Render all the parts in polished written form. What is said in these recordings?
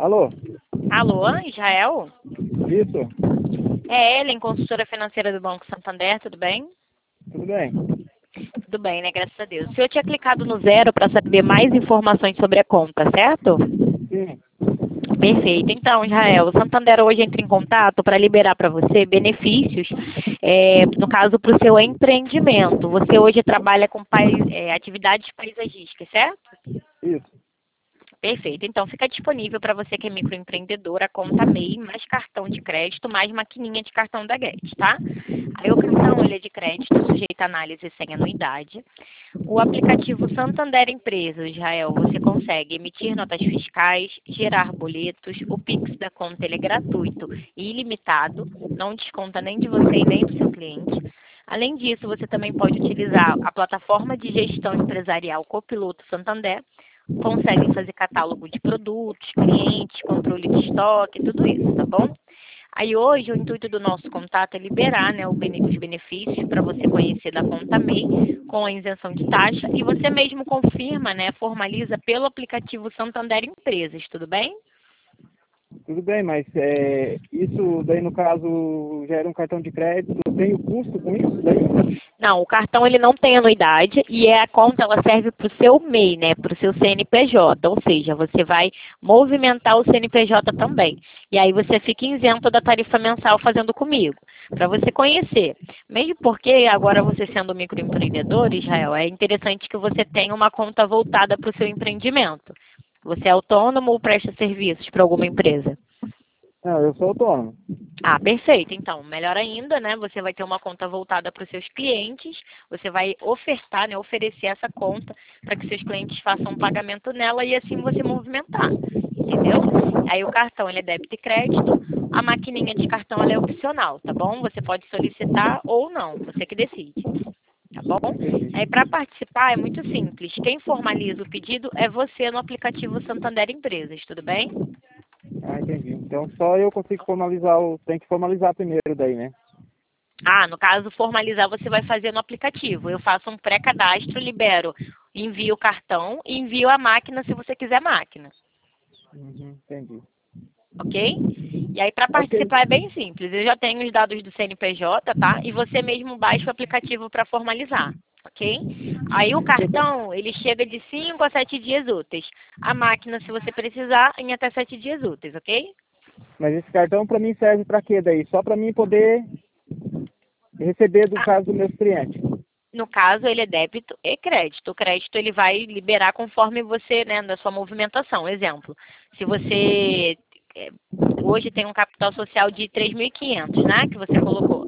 Alô? Alô, Israel? Isso? É Ellen, consultora financeira do Banco Santander, tudo bem? Tudo bem? Tudo bem, né? Graças a Deus. O senhor tinha clicado no 0 para saber mais informações sobre a conta, certo? Sim. Perfeito. Então, Israel, o Santander hoje entra em contato para liberar para você benefícios, no caso, para o seu empreendimento. Você hoje trabalha com atividades paisagísticas, certo? Isso. Perfeito. Então, fica disponível para você que é microempreendedor a conta MEI, mais cartão de crédito, mais maquininha de cartão da Get, tá? Aí o cartão ele é de crédito, sujeito a análise sem anuidade. O aplicativo Santander Empresas, Israel, você consegue emitir notas fiscais, gerar boletos, o Pix da conta ele é gratuito e ilimitado, não desconta nem de você e nem do seu cliente. Além disso, você também pode utilizar a plataforma de gestão empresarial Copiloto Santander, consegue fazer catálogo de produtos, clientes, controle de estoque, tudo isso, tá bom? Aí hoje o intuito do nosso contato é liberar, né, os benefícios para você conhecer da conta MEI com a isenção de taxa e você mesmo confirma, né, formaliza pelo aplicativo Santander Empresas, tudo bem? Tudo bem, mas isso daí no caso já era um cartão de crédito, tem o custo com isso daí? Não, o cartão ele não tem anuidade e a conta ela serve para o seu MEI, né, para o seu CNPJ, ou seja, você vai movimentar o CNPJ também. E aí você fica isento da tarifa mensal fazendo comigo, para você conhecer. Mesmo porque agora você sendo microempreendedor, Israel, é interessante que você tenha uma conta voltada para o seu empreendimento. Você é autônomo ou presta serviços para alguma empresa? Não, eu sou autônomo. Ah, perfeito. Então, melhor ainda, né? Você vai ter uma conta voltada para os seus clientes, você vai ofertar, né? Oferecer essa conta para que seus clientes façam um pagamento nela e assim você movimentar, entendeu? Aí o cartão, ele é débito e crédito, a maquininha de cartão, ela é opcional, tá bom? Você pode solicitar ou não, você que decide. Tá bom? Aí para participar é muito simples. Quem formaliza o pedido é você no aplicativo Santander Empresas, tudo bem? Ah, entendi. Então só eu consigo formalizar tem que formalizar primeiro daí, né? Ah, no caso, formalizar você vai fazer no aplicativo. Eu faço um pré-cadastro, libero, envio o cartão e envio a máquina se você quiser máquina. Entendi. Ok? E aí, para Ok. participar é bem simples. Eu já tenho os dados do CNPJ, tá? E você mesmo baixa o aplicativo para formalizar. Ok? Aí o cartão, ele chega de 5 a 7 dias úteis. A máquina, se você precisar, em até 7 dias úteis, ok? Mas esse cartão para mim serve para quê daí? Só para mim poder receber do Ah, caso dos meus clientes. no caso, ele é débito e crédito. O crédito ele vai liberar conforme você, né, da sua movimentação. Exemplo, se você eh, hoje tem um capital social de 3.500, né, que você colocou.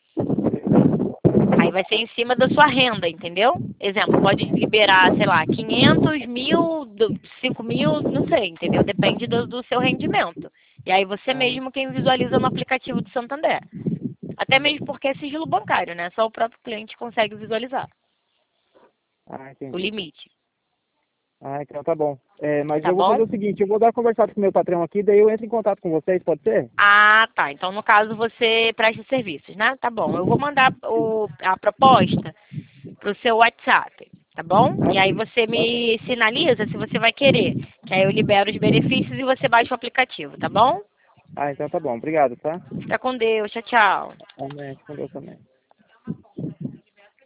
Aí vai ser em cima da sua renda, entendeu? Exemplo, pode liberar, sei lá, 500 mil, 5 mil, não sei, entendeu? Depende do seu rendimento. E aí você Ah, mesmo quem visualiza no aplicativo do Santander. Até mesmo porque é sigilo bancário, né? Só o próprio cliente consegue visualizar o entendi. limite. Ah, então tá bom. Mas Tá eu vou fazer bom? o seguinte, eu vou dar uma conversada com o meu patrão aqui, daí eu entro em contato com vocês, pode ser? Ah, tá. Então, no caso, você presta serviços, né? Tá bom. Eu vou mandar a proposta pro seu WhatsApp, tá bom? E aí Ok. você me sinaliza se você vai querer. Que aí eu libero os benefícios e você baixa o aplicativo, tá bom? Ah, então tá bom. Obrigado, tá? Fica com Deus. Tchau, tchau. Amém. Com Deus também.